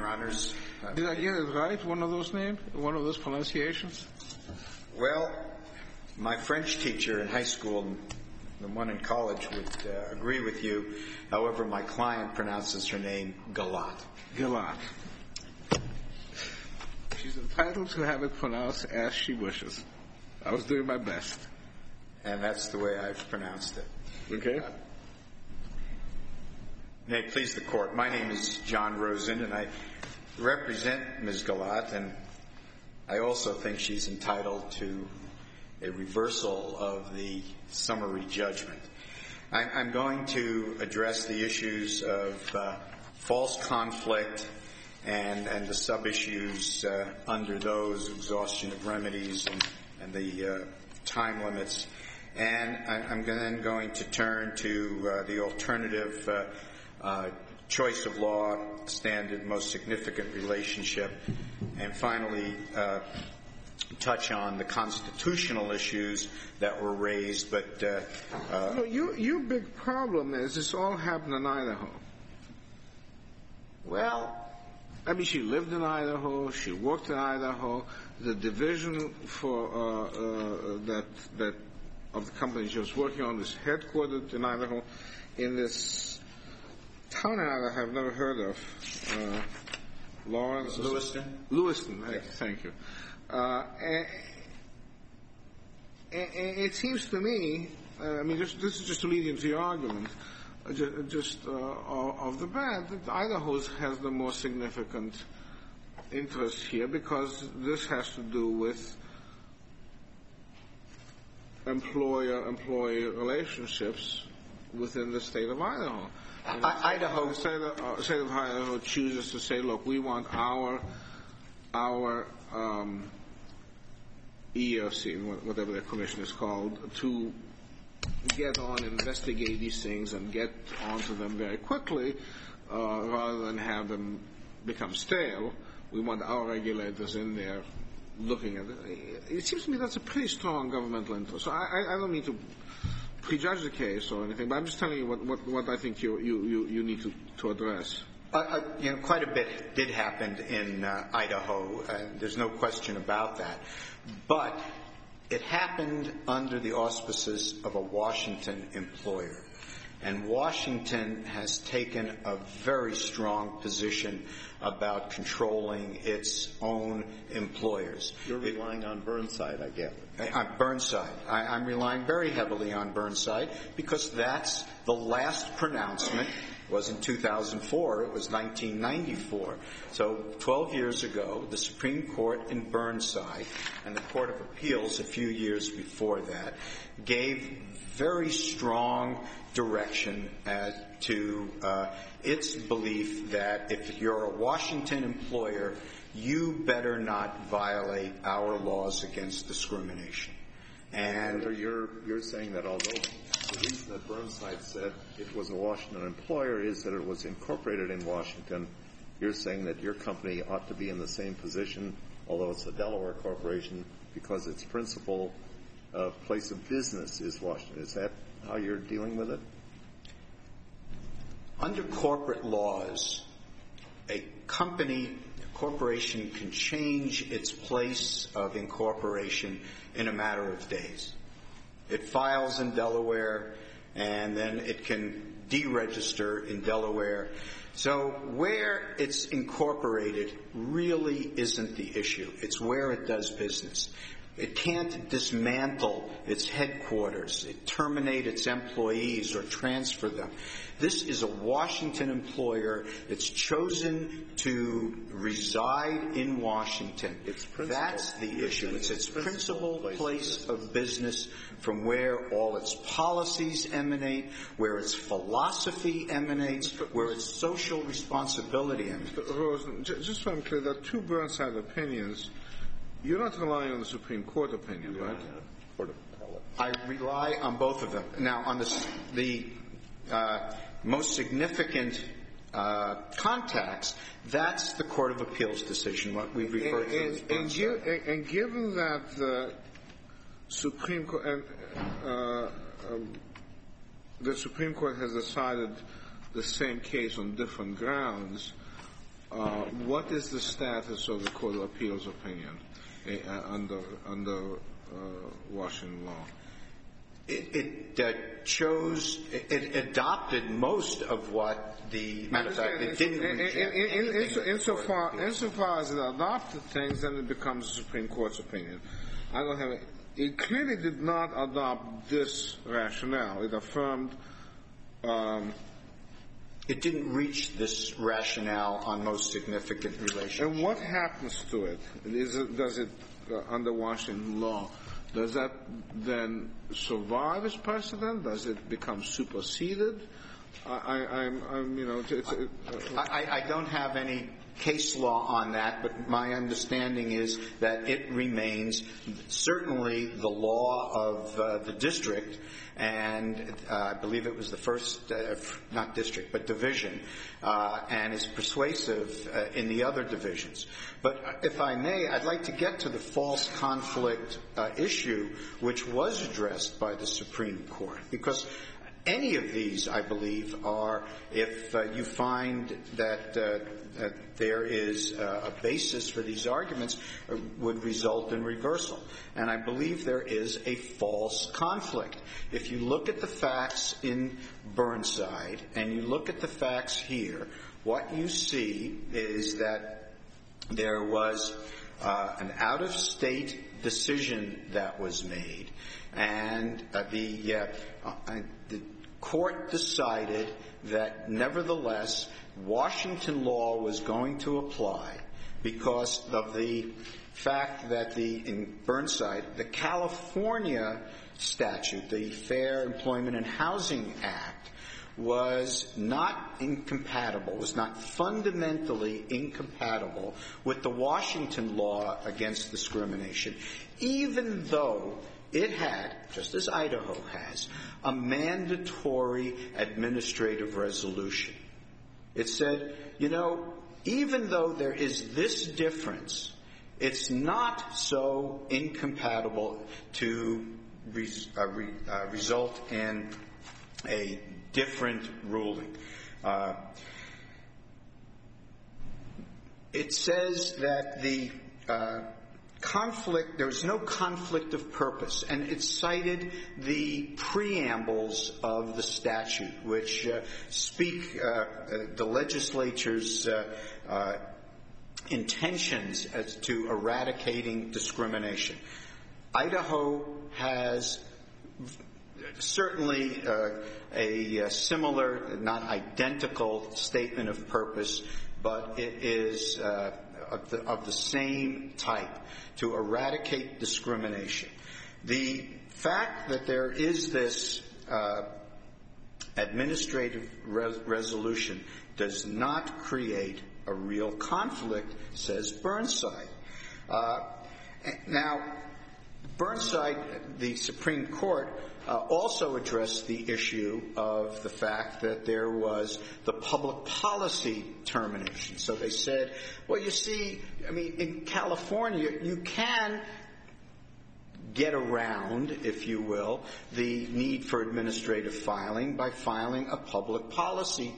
Honors. Did I get it right, one of those names, one of those pronunciations? Well, my French teacher in high school and the one in college would agree with you. However, my client pronounces her name Galat. Galat. She's entitled to have it pronounced as she wishes. I was doing my best. And that's the way I've pronounced it. Okay. May it please the Court. My name is John Rosen, and I represent Ms. Galat, and I also think she's entitled to a reversal of the summary judgment. I'm going to address the issues of false conflict and the sub-issues under those, exhaustion of remedies and the time limits. And I'm then going to turn to the alternative choice of law, standard, most significant relationship, and finally touch on the constitutional issues that were raised. But your big problem is this all happened in Idaho. Well, I mean, she lived in Idaho. She worked in Idaho. The division for that of the company she was working on is headquartered in Idaho, in this town in Idaho I've never heard of. Lawrence? Lewiston. Lewiston. Yes. Thank you. And it seems to me, I mean, this is just to lead into your argument, just of the bat, that Idaho has the more significant interest here because this has to do with employer-employee relationships within the state of Idaho. Idaho. The state of Idaho chooses to say, look, we want our EEOC, whatever the commission is called, to get on, investigate these things and get onto them very quickly rather than have them become stale. We want our regulators in there looking at it. It seems to me that's a pretty strong governmental interest. So I don't mean to prejudge the case or anything, but I'm just telling you what I think you need to address. Quite a bit did happen in Idaho, and there's no question about that. But it happened under the auspices of a Washington employer. And Washington has taken a very strong position about controlling its own employers. You're relying on Burnside, I guess. Burnside. I'm relying very heavily on Burnside because that's the last pronouncement. It was in 2004. It was 1994. So 12 years ago, the Supreme Court in Burnside and the Court of Appeals a few years before that gave very strong direction as to its belief that if you're a Washington employer, you better not violate our laws against discrimination. And you're saying that although the reason that Burnside said it was a Washington employer is that it was incorporated in Washington, you're saying that your company ought to be in the same position, although it's a Delaware corporation, because its principal place of business is Washington. Is that how you're dealing with it? Under corporate laws, a corporation can change its place of incorporation in a matter of days. It files in Delaware, and then it can deregister in Delaware. So where it's incorporated really isn't the issue. It's where it does business. It can't dismantle its headquarters, terminate its employees, or transfer them. This is a Washington employer. It's chosen to reside in Washington. That's the issue. It's its principal place of business from where all its policies emanate, where its philosophy emanates, where its social responsibility emanates. Mr. Rosen, just so I'm clear, there are two Burnside opinions. You're not relying on the Supreme Court opinion, right? I rely on both of them. Now, on the most significant contacts, that's the Court of Appeals decision, what we refer to as Burnside. And given that the Supreme Court has decided the same case on different grounds, what is the status of the Court of Appeals opinion under Washington law? It adopted most of what the matter of fact, it didn't reject insofar as it adopted things, then it becomes the Supreme Court's opinion. I don't have it clearly did not adopt this rationale. It affirmed it didn't reach this rationale on most significant relationships. And what happens to it? Does it under Washington law, does that then survive as precedent? Does it become superseded? I don't have any case law on that, but my understanding is that it remains certainly the law of the district, and I believe it was the first, not district, but division, and is persuasive in the other divisions. But if I may, I'd like to get to the false conflict issue, which was addressed by the Supreme Court, because any of these, I believe, are, if you find that there is a basis for these arguments, would result in reversal. And I believe there is a false conflict. If you look at the facts in Burnside and you look at the facts here, what you see is that there was an out-of-state decision that was made, and the court decided that nevertheless Washington law was going to apply because of the fact that in Burnside, the California statute, the Fair Employment and Housing Act, was not incompatible, was not fundamentally incompatible with the Washington law against discrimination, even though it had, just as Idaho has, a mandatory administrative resolution. It said, even though there is this difference, it's not so incompatible to result in a different ruling. It says that the there's no conflict of purpose, and it cited the preambles of the statute, which speak the legislature's intentions as to eradicating discrimination. Idaho has certainly a similar, not identical statement of purpose, but it is of the same type, to eradicate discrimination. The fact that there is this administrative resolution does not create a real conflict, says Burnside. Now, Burnside, the Supreme Court, also addressed the issue of the fact that there was the public policy termination. So they said, well, you see, in California, you can get around, if you will, the need for administrative filing by filing a public policy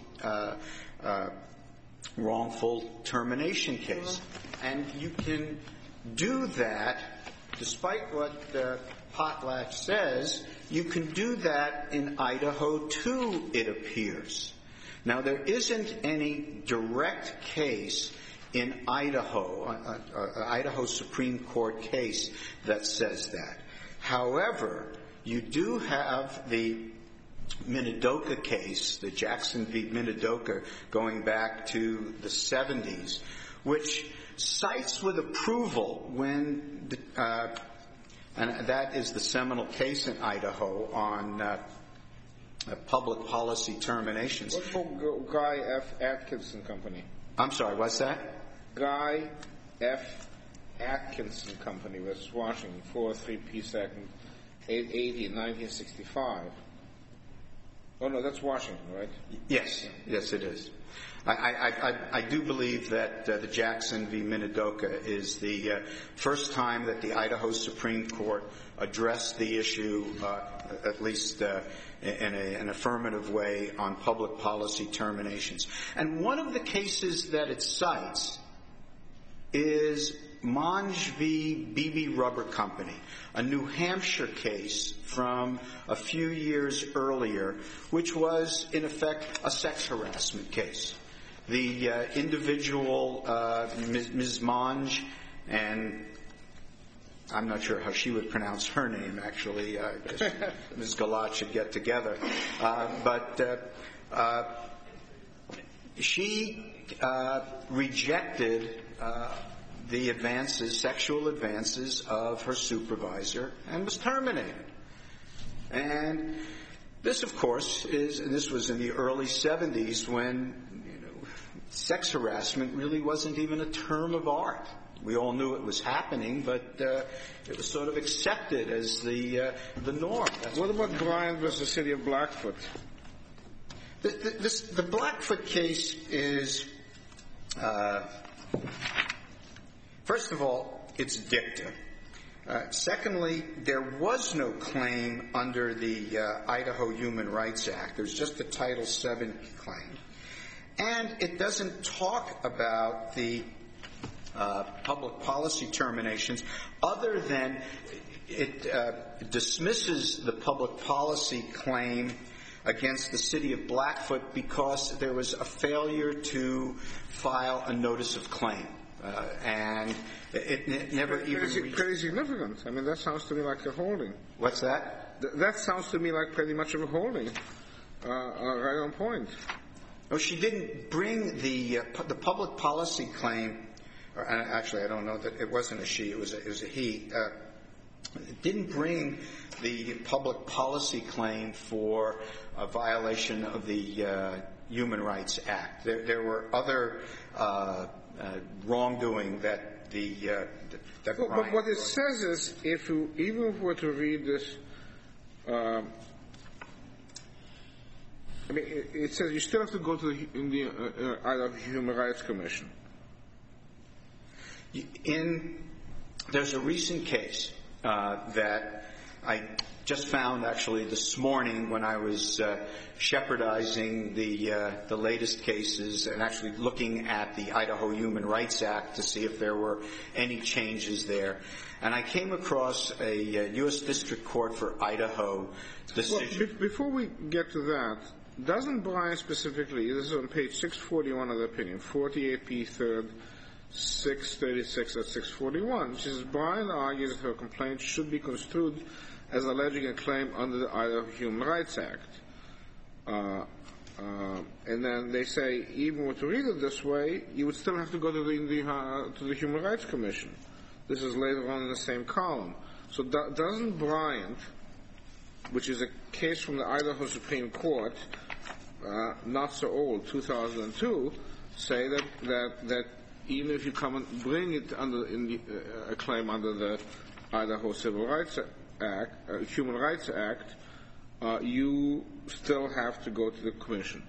wrongful termination case. And you can do that, despite what Potlatch says, you can do that in Idaho, too, it appears. Now, there isn't any direct case in Idaho, Idaho Supreme Court case that says that. However, you do have the Minidoka case, the Jackson v. Minidoka, going back to the 70s, which cites with approval when and that is the seminal case in Idaho on public policy terminations. What's for Guy F. Atkinson Company? I'm sorry, what's that? Guy F. Atkinson Company, West Washington, 403 P. 2nd, 880, 1965. Oh, no, that's Washington, right? Yes, yes, it is. I do believe that the Jackson v. Minidoka is the first time that the Idaho Supreme Court addressed the issue, at least in an affirmative way, on public policy terminations. And one of the cases that it cites is Monge v. BB Rubber Company, a New Hampshire case from a few years earlier, which was, in effect, a sex harassment case. The individual, Ms. Monge, and I'm not sure how she would pronounce her name, actually. Ms. Galat should get together. But she rejected the advances, sexual advances of her supervisor, and was terminated. And this, of course, this was in the early 70s when sex harassment really wasn't even a term of art. We all knew it was happening, but it was sort of accepted as the norm. What about Bryant versus City of Blackfoot? The Blackfoot case is, first of all, it's dicta. Secondly, there was no claim under the Idaho Human Rights Act. There's just the Title VII claim. And it doesn't talk about the public policy terminations other than it dismisses the public policy claim against the City of Blackfoot because there was a failure to file a notice of claim. And it never even reached... Pretty significant. I mean, that sounds to me like a holding. What's that? That sounds to me like pretty much of a holding. Right on point. No, she didn't bring the public policy claim. Actually, I don't know that it wasn't a she. It was a he. Didn't bring the public policy claim for a violation of the Human Rights Act. There were other wrongdoing that that But what it says is, even if we were to read this, I mean, it says you still have to go to the Idaho Human Rights Commission. There's a recent case that I just found actually this morning when I was shepherdizing the latest cases and actually looking at the Idaho Human Rights Act to see if there were any changes there. And I came across a U.S. District Court for Idaho decision. Well, before we get to that, doesn't Bryan specifically, this is on page 641 of the opinion, 48p 3rd, 636 at 641, which says, Bryan argues that her complaint should be construed as alleging a claim under the Idaho Human Rights Act. And then they say, even to read it this way, you would still have to go to the Human Rights Commission. This is later on in the same column. So doesn't Bryant, which is a case from the Idaho Supreme Court, not so old, 2002, say that even if you come and bring it under a claim under the Idaho Civil Rights Act, Human Rights Act, you still have to go to the commission.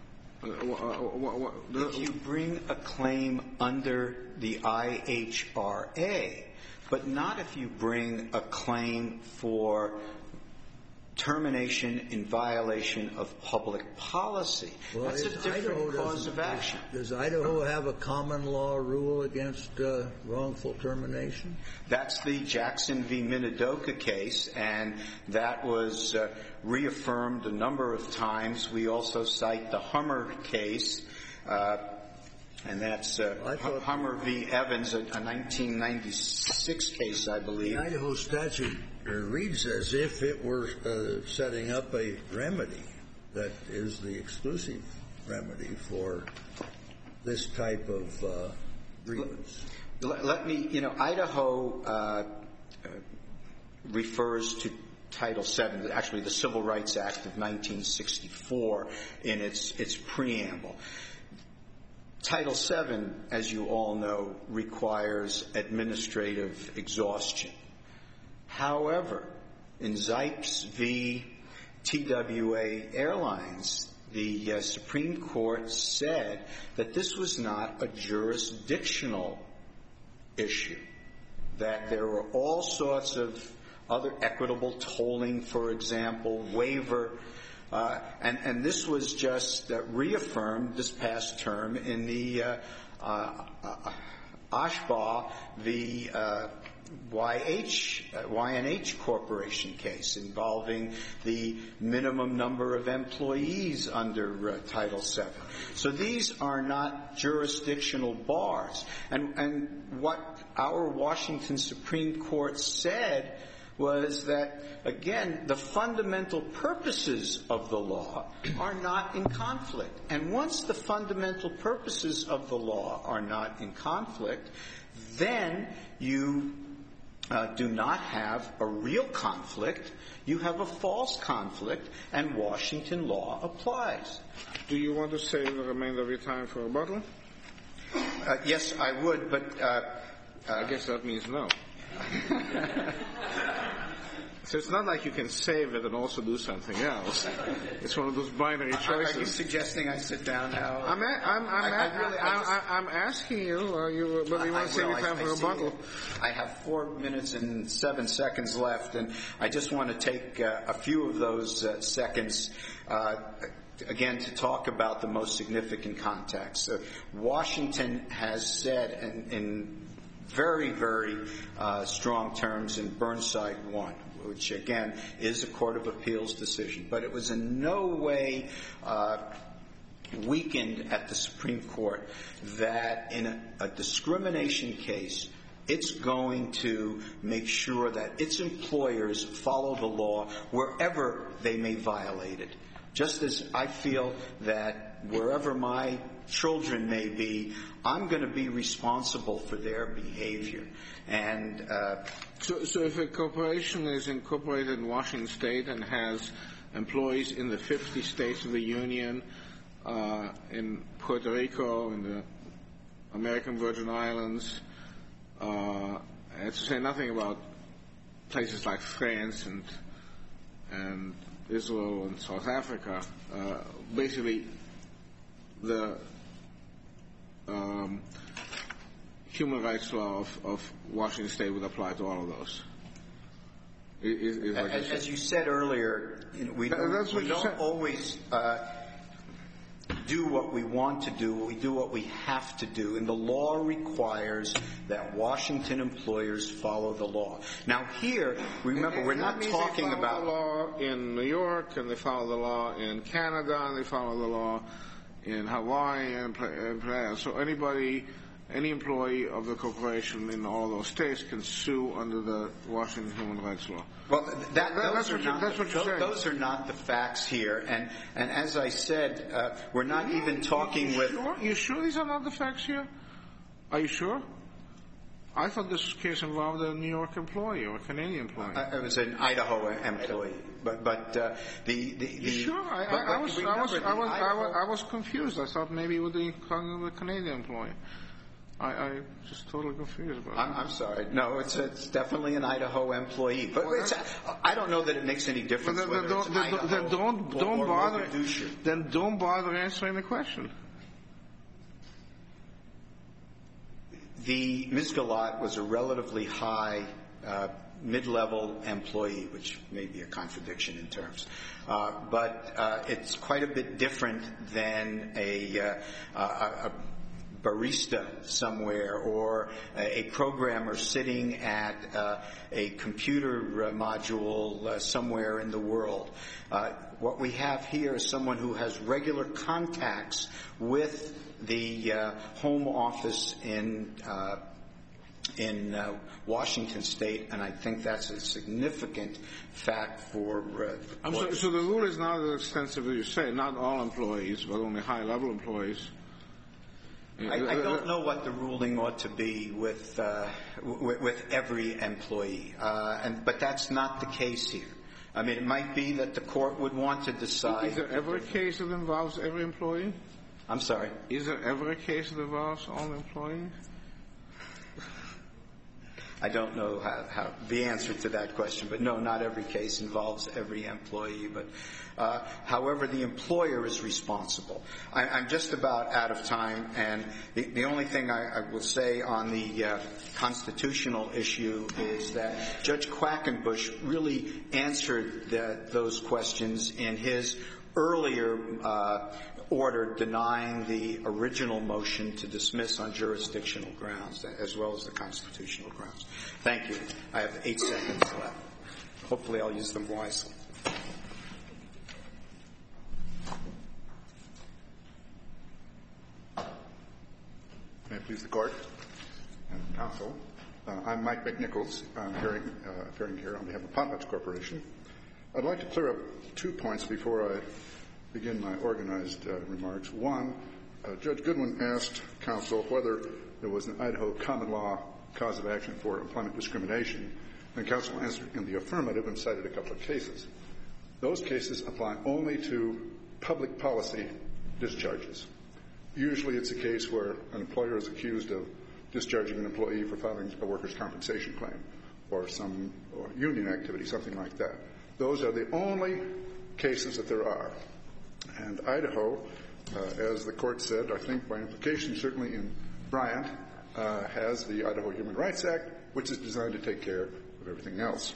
If you bring a claim under the IHRA, but not if you bring a claim for termination in violation of public policy. Well, that's a different cause of action. Does Idaho have a common law rule against wrongful termination? That's the Jackson v. Minidoka case, and that was reaffirmed a number of times. We also cite the Hummer case, and that's Hummer v. Evans, a 1996 case, I believe. The Idaho statute reads as if it were setting up a remedy that is the exclusive remedy for this type of grievance. Let me, Idaho refers to Title VII, actually the Civil Rights Act of 1964, in its preamble. Title VII, as you all know, requires administrative exhaustion. However, in Zipes v. TWA Airlines, the Supreme Court said that this was not a jurisdictional issue, that there were all sorts of other equitable tolling, for example, waiver, and this was just reaffirmed this past term in the Ashbaugh v. YNH Corporation case involving the minimum number of employees under Title VII. So these are not jurisdictional bars. And what our Washington Supreme Court said was that, again, the fundamental purposes of the law are not in conflict. And once the fundamental purposes of the law are not in conflict, then you do not have a real conflict. You have a false conflict, and Washington law applies. Do you want to save the remainder of your time for rebuttal? Yes, I would, but I guess that means no. So it's not like you can save it and also do something else. It's one of those binary choices. Are you suggesting I sit down now? I'm asking you, whether you want to save your time for rebuttal. I have 4 minutes and 7 seconds left, and I just want to take a few of those seconds again, to talk about the most significant context. Washington has said in very, very strong terms in Burnside 1, which, again, is a Court of Appeals decision, but it was in no way weakened at the Supreme Court that in a discrimination case, it's going to make sure that its employers follow the law wherever they may violate it. Just as I feel that wherever my children may be, I'm going to be responsible for their behavior. And so if a corporation is incorporated in Washington State and has employees in the 50 states of the Union, in Puerto Rico, in the American Virgin Islands, and to say nothing about places like France and Israel and South Africa, basically the human rights law of Washington State would apply to all of those. As you said earlier, we don't always do what we want to do. We do what we have to do. And the law requires that Washington employers follow the law. Now here, remember, we're not talking about... They follow the law in New York, and they follow the law in Canada, and they follow the law in Hawaii, and so any employee of the corporation in all those states can sue under the Washington Human Rights Law. Well, that's what you're saying. Those are not the facts here. And as I said, we're not even talking with... You sure these are not the facts here? Are you sure? I thought this case involved a New York employee or a Canadian employee. It was an Idaho employee. But You sure? I was confused. I thought maybe it would be a Canadian employee. I just totally confused about it. I'm sorry. No, it's definitely an Idaho employee. But I don't know that it makes any difference whether it's Idaho or Mogadishu. Then don't bother answering the question. Ms. Galat was a relatively high mid-level employee, which may be a contradiction in terms. But it's quite a bit different than a barista somewhere or a programmer sitting at a computer module somewhere in the world. What we have here is someone who has regular contacts with the home office in Washington State, and I think that's a significant fact for... So the rule is not as extensive as you say, not all employees, but only high-level employees. I don't know what the ruling ought to be with every employee, but that's not the case here. I mean, it might be that the court would want to decide... Is there ever a case that involves every employee? I'm sorry? Is there ever a case that involves all employees? I don't know how the answer to that question. But no, not every case involves every employee. But however, the employer is responsible. I'm just about out of time, and the only thing I will say on the constitutional issue is that Judge Quackenbush really answered those questions in his earlier order denying the original motion to dismiss on jurisdictional grounds as well as the constitutional grounds. Thank you. I have 8 seconds left. Hopefully I'll use them wisely. May it please the Court and Counsel. I'm Mike McNichols. I'm appearing here on behalf of Potlatch Corporation. I'd like to clear up 2 points before I begin my organized remarks. One, Judge Goodwin asked counsel whether there was an Idaho common law cause of action for employment discrimination, and counsel answered in the affirmative and cited a couple of cases. Those cases apply only to public policy discharges. Usually it's a case where an employer is accused of discharging an employee for filing a workers' compensation claim or union activity, something like that. Those are the only cases that there are. And Idaho, as the Court said, I think by implication certainly in Bryant, has the Idaho Human Rights Act, which is designed to take care of everything else.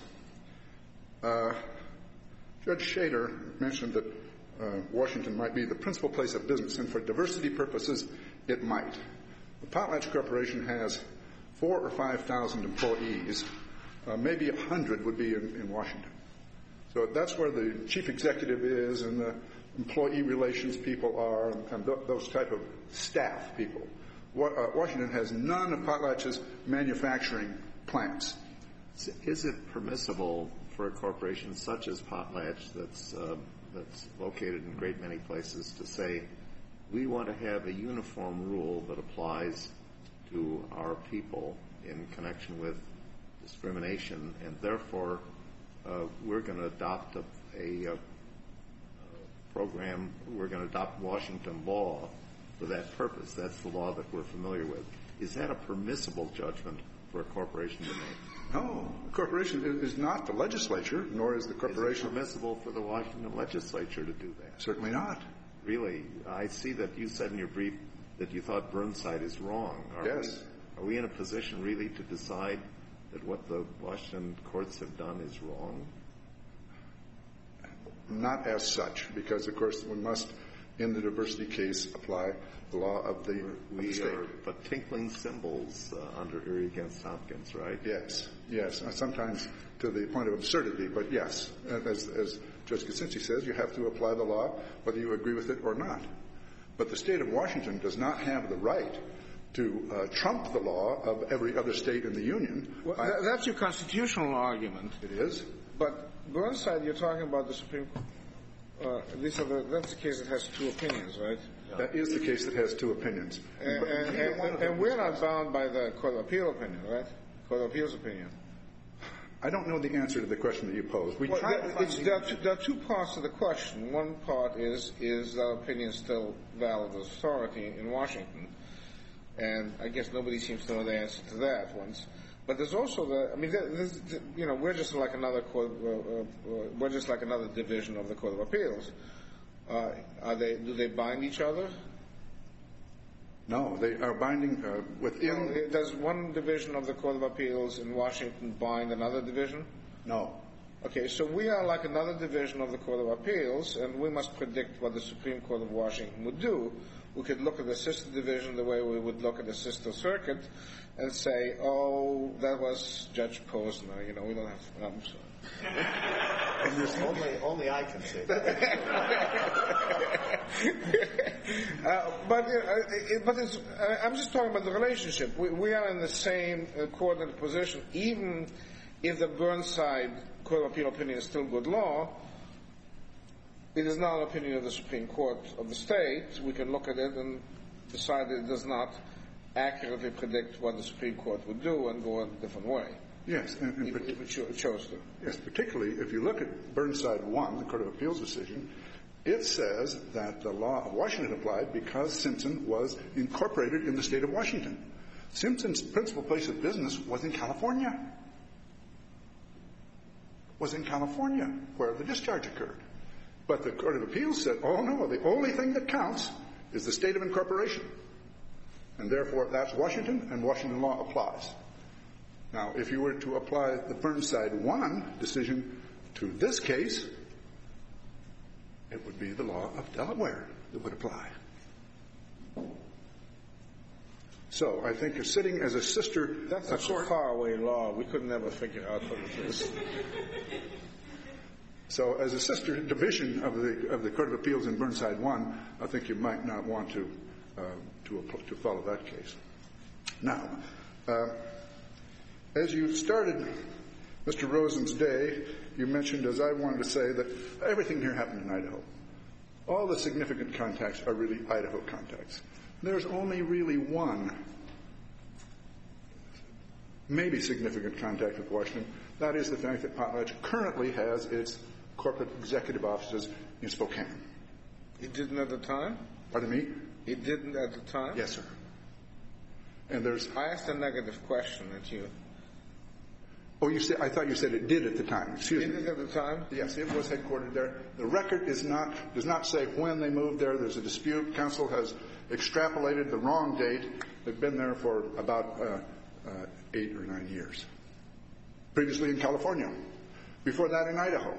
Judge Shader mentioned that Washington might be the principal place of business, and for diversity purposes, it might. The Potlatch Corporation has 4,000 or 5,000 employees. Maybe 100 would be in Washington. So that's where the chief executive is and the employee relations people are and those type of staff people. Washington has none of Potlatch's manufacturing plants. Is it permissible for a corporation such as Potlatch that's located in a great many places to say, we want to have a uniform rule that applies to our people in connection with discrimination, and therefore we're going to adopt a program, we're going to adopt Washington law for that purpose. That's the law that we're familiar with. Is that a permissible judgment for a corporation to make? No. The corporation is not the legislature, nor is the corporation. Is it permissible for the Washington legislature to do that? Certainly not. Really? I see that you said in your brief that you thought Burnside is wrong. Yes. Are we in a position really to decide that what the Washington courts have done is wrong? Not as such, because, of course, we must, in the diversity case, apply the law of the state. We are but tinkling cymbals under Erie against Hopkins, right? Yes, yes. Sometimes to the point of absurdity, but yes. As Judge Kuczynski says, you have to apply the law whether you agree with it or not. But the state of Washington does not have the right to trump the law of every other state in the Union. Well, that's your constitutional argument. It is. But Burnside, you're talking about the Supreme Court. That's the case that has 2 opinions, right? That is the case that has 2 opinions. And we're not bound by the Court of Appeal opinion, right? Court of Appeal's opinion. I don't know the answer to the question that you posed. There are 2 parts to the question. One part is that opinion still valid as authority in Washington? And I guess nobody seems to know the answer to that once. But there's also we're just like another we're just like another division of the Court of Appeals. Do they bind each other? No, they are binding within. Does one division of the Court of Appeals in Washington bind another division? No. Okay, so we are like another division of the Court of Appeals, and we must predict what the Supreme Court of Washington would do. We could look at the sister division the way we would look at the sister circuit and say, oh, that was Judge Posner. We don't have... I'm sorry. Only I can say that. I'm just talking about the relationship. We are in the same coordinate position, even if the Burnside Court of Appeal opinion is still good law. It is not an opinion of the Supreme Court of the state. We can look at it and decide that it does not accurately predict what the Supreme Court would do and go a different way. Yes. It chose to. Yes, particularly if you look at Burnside 1, the Court of Appeals decision, it says that the law of Washington applied because Simpson was incorporated in the state of Washington. Simpson's principal place of business was in California. Was in California, where the discharge occurred. But the Court of Appeals said, oh no, the only thing that counts is the state of incorporation. And therefore, that's Washington, and Washington law applies. Now, if you were to apply the Burnside 1 decision to this case, it would be the law of Delaware that would apply. So I think you're sitting as a sister. That's a faraway law. We could never figure out what it is. So as a sister division of the Court of Appeals in Burnside 1, I think you might not want to follow that case. Now, as you started Mr. Rosen's day, you mentioned, as I wanted to say, that everything here happened in Idaho. All the significant contacts are really Idaho contacts. There's only really one maybe significant contact with Washington. That is the fact that Potlatch currently has its corporate executive offices in Spokane. It didn't at the time? Pardon me? It didn't at the time? Yes, sir. And I asked a negative question at you. Oh, I thought you said it did at the time. Excuse me. Did it at the time? Yes, it was headquartered there. The record does not say when they moved there. There's a dispute. Council has extrapolated the wrong date. They've been there for about 8 or 9 years. Previously in California. Before that in Idaho.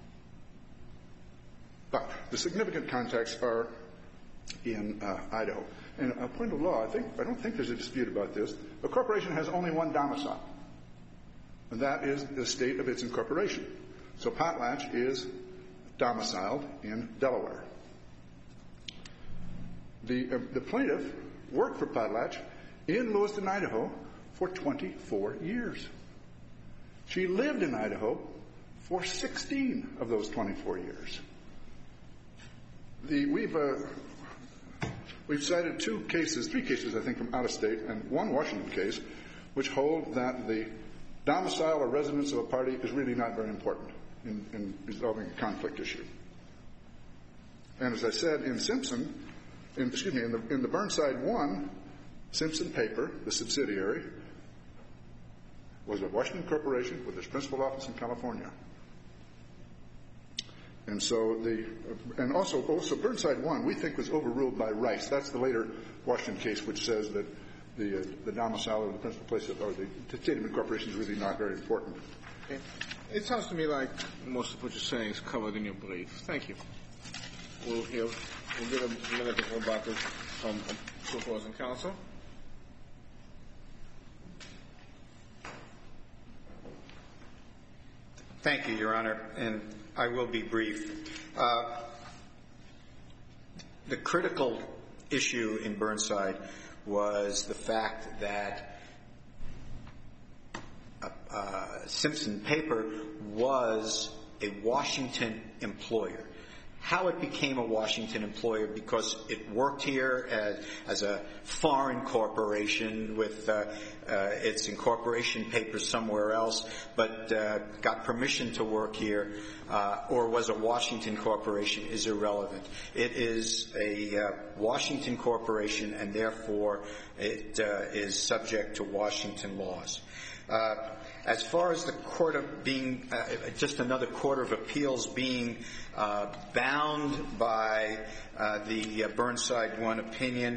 But the significant contacts are in Idaho. And a point of law, I don't think there's a dispute about this. A corporation has only one domicile. And that is the state of its incorporation. So Potlatch is domiciled in Delaware. The plaintiff worked for Potlatch in Lewiston, Idaho for 24 years. She lived in Idaho for 16 of those 24 years. We've cited 3 cases, I think, from out of state, and one Washington case, which hold that the domicile or residence of a party is really not very important in resolving a conflict issue. And as I said, in the Burnside 1, Simpson Paper, the subsidiary, was a Washington corporation with its principal office in California. And so also Burnside 1, we think, was overruled by Rice. That's the later Washington case, which says that the domicile or the principal place or the state of incorporation is really not very important. Okay. It sounds to me like most of what you're saying is covered in your brief. Thank you. We'll give a minute of rebuttal from opposing counsel. Thank you, Your Honor, and I will be brief. The critical issue in Burnside was the fact that Simpson Paper was a Washington employer. How it became a Washington employer, because it worked here as a foreign corporation with its incorporation papers somewhere else, but got permission to work here, or was a Washington corporation, is irrelevant. It is a Washington corporation, and therefore it is subject to Washington laws. As far as the court of being just another court of appeals being bound by the Burnside 1 opinion,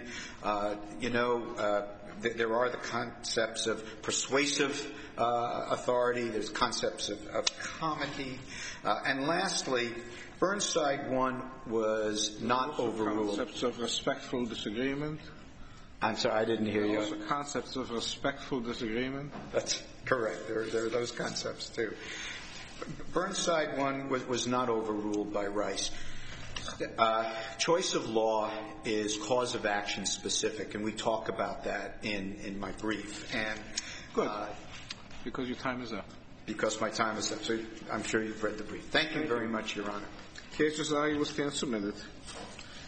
there are the concepts of persuasive authority. There's concepts of comity, and lastly, Burnside 1 was not overruled. Concepts of respectful disagreement. I'm sorry, I didn't hear you. Also concepts of respectful disagreement. That's correct. There are those concepts too. Burnside 1 was not overruled by Rice. Choice of law is cause of action specific, and we talk about that in my brief. And good, because your time is up. Because my time is up. So I'm sure you've read the brief. Thank you very much, Your Honor. Cases will stand submitted.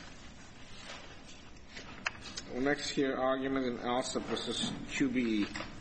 We'll next hear argument in Alsop versus QBE.